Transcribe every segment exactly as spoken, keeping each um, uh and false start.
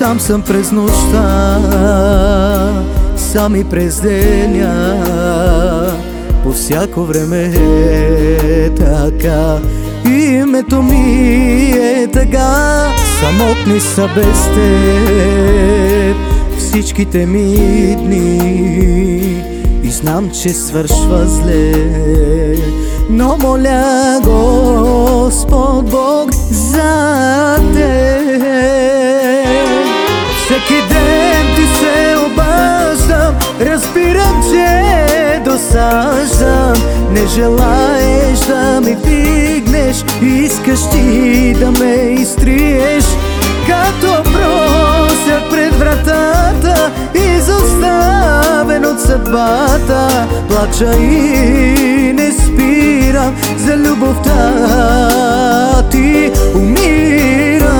Сам съм през нощта, сам и през деня, по всяко време е така. Името ми е тъга, самотни са без теб всичките ми дни. И знам, че свършва зле, но моля Господ Бог за теб. Всеки ден ти се обаждам, разбирам, че досаждам. Не желаеш да ми вдигнеш, искаш ти да ме изтриеш. Като просяк пред вратата, изоставен от съдбата, плача и не спирам, за любовта ти умирам.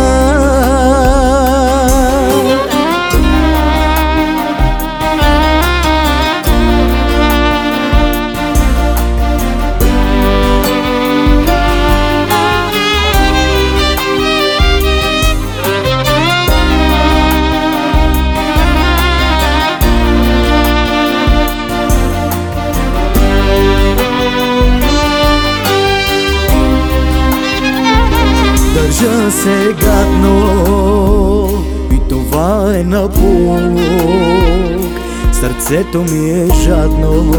Държа се гадно и това е напук. Сърцето ми е жадно,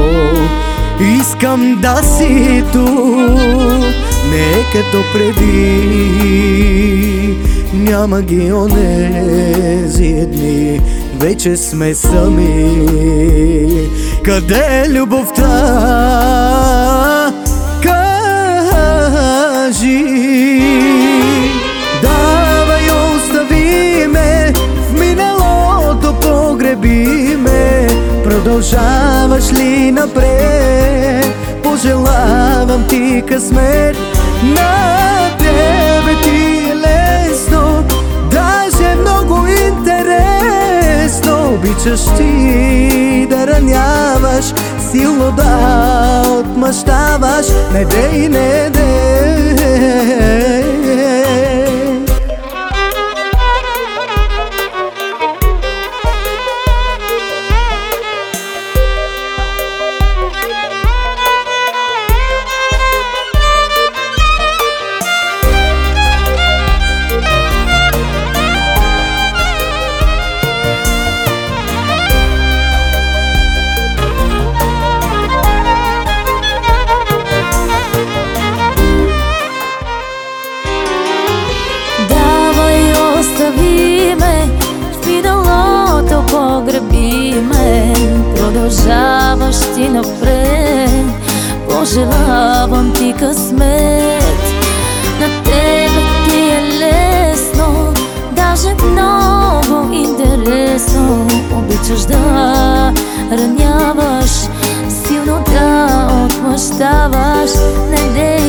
искам да си тук. Не е като преди, няма ги онези дни, вече сме сами. Къде е любовта? Кажи. Давай, остави ме, в миналото погреби ме. Продължаваш ли напред? Пожелавам ти късмет. На тебе ти е лесно, даже много интересно. Обичаш ти да раняваш, силно да отмъщаваш. Не дей, не дей. Остави ме, в миналото погреби ме. Продължаваш ти напред, пожелавам ти късмет. На тебе ти е лесно, даже много интересно. Обичаш да раняваш, силно да отмъщаваш. Не